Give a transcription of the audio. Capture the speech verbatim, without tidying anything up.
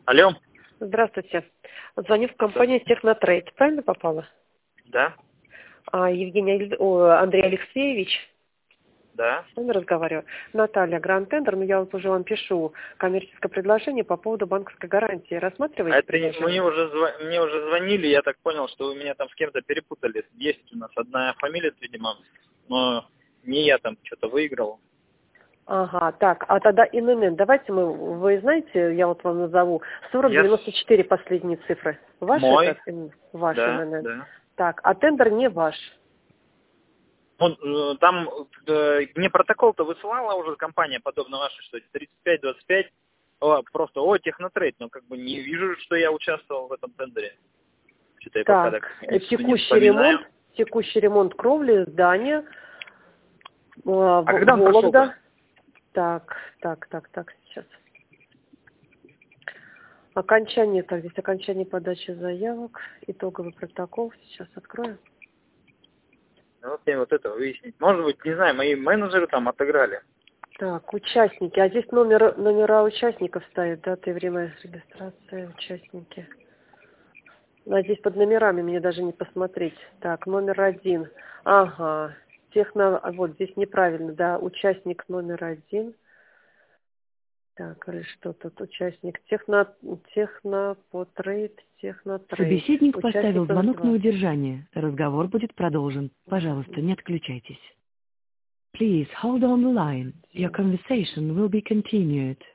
Алло. Здравствуйте. Звоню в компанию Технотрейд. Правильно попала? Да, А, Евгений, Аль- о, Андрей Алексеевич, да. с вами разговариваю. Наталья, Гранд Тендер, но я вот уже вам пишу коммерческое предложение по поводу банковской гарантии. А Рассматриваете это не- предложение? мне уже, зва- мне уже звонили, я так понял, что вы меня там с кем-то перепутали. Есть у нас одна фамилия, видимо, но не я там что-то выиграл. Ага, так, а тогда ИНН. Давайте мы, вы знаете, я вот вам назову, сорок Я девяносто с- четыре последние цифры. Ваш мой, этот ИНН? Ваш да, ИНН. да. Так, а тендер не ваш. Он, э, там э, мне протокол-то высылала уже компания, подобно вашей, что тридцать пять двадцать пять, о, просто, о, технотрейд, но как бы не вижу, что я участвовал в этом тендере. Что-то я пока Так, так э, не, не текущий ремонт, вспоминаю. текущий ремонт кровли, здания, э, А В- когда он прошел-то? Вологда. Так, так, так, так, сейчас. Окончание, так, здесь окончание подачи заявок, итоговый протокол, сейчас открою. Ну, вот мне вот это выяснить. Может быть, не знаю, мои менеджеры там отыграли. Так, участники, а здесь номер, номера участников стоят, дата и время регистрации, участники. А здесь под номерами мне даже не посмотреть. Так, номер один. Ага, техно, а вот здесь неправильно, да, участник номер один. Так, или что тут? Участник техно, технопотрейд, технотрейд. Собеседник поставил Участник номер звонок на два. удержание. Разговор будет продолжен. Пожалуйста, не отключайтесь. Please hold on the line. Your conversation will be continued.